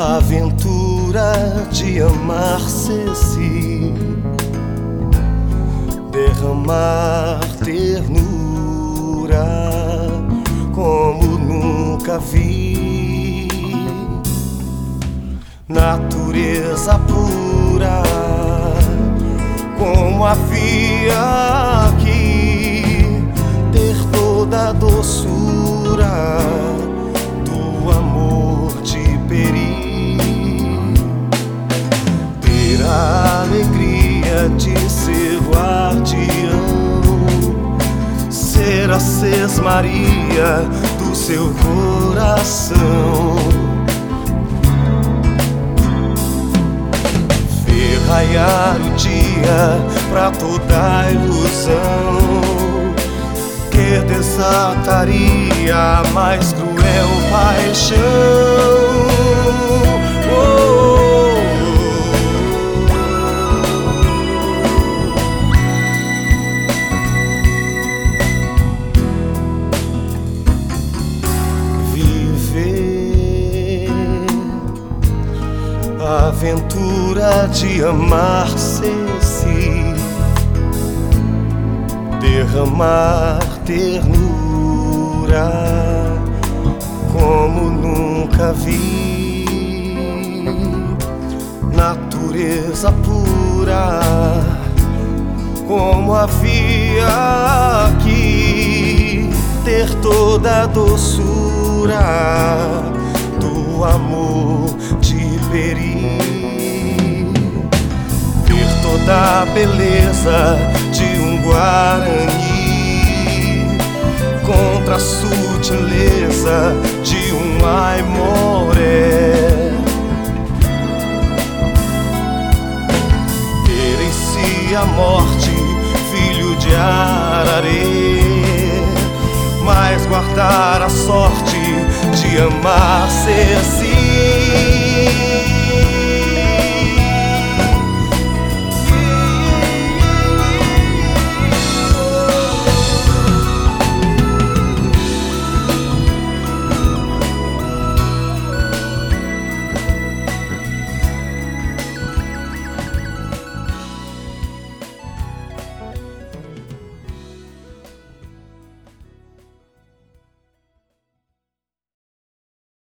a aventura de amar-se-se, derramar ternura como nunca vi, natureza pura como havia aqui, ter toda a doçura do amor de Peri, ter a alegria de ser guardião, ser a sesmaria do seu coração, ver raiar o dia pra toda a ilusão que desataria a mais cruel paixão. Viver a aventura de amar-se-se, derramar ternura como nunca vi, natureza pura como havia aqui, ter toda a doçura do amor de Peri, ver toda a beleza de um Guarani contra a sutileza de um Aimoré, ter em si a morte, filho de Ararê, mas guardar a sorte de amar-se-se.